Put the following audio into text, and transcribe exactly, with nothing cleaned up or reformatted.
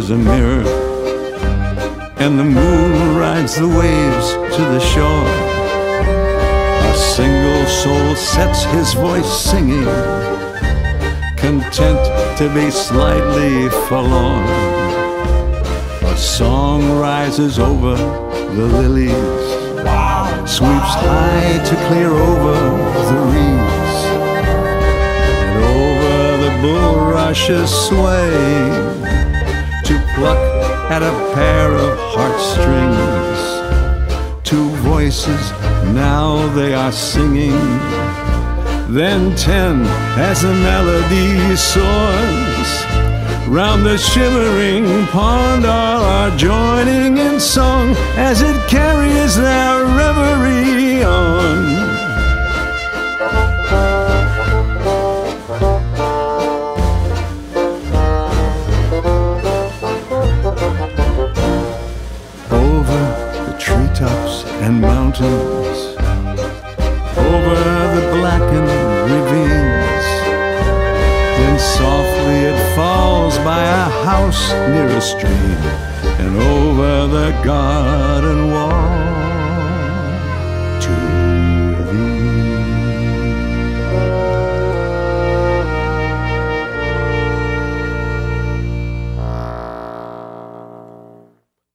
is a mirror, and the moon rides the waves to the shore. A single soul sets his voice singing, content to be slightly forlorn. A song rises over the lilies, sweeps high to clear over the reeds, and over the bulrushes sway to pluck at a pair of heartstrings. Two voices, now they are singing, then ten as the melody soars. Round the shimmering pond all are joining in song as it carries their reverie on. Over the treetops and mountains, over the blackened ravines, then softly it falls by a house near a stream and over the garden wall.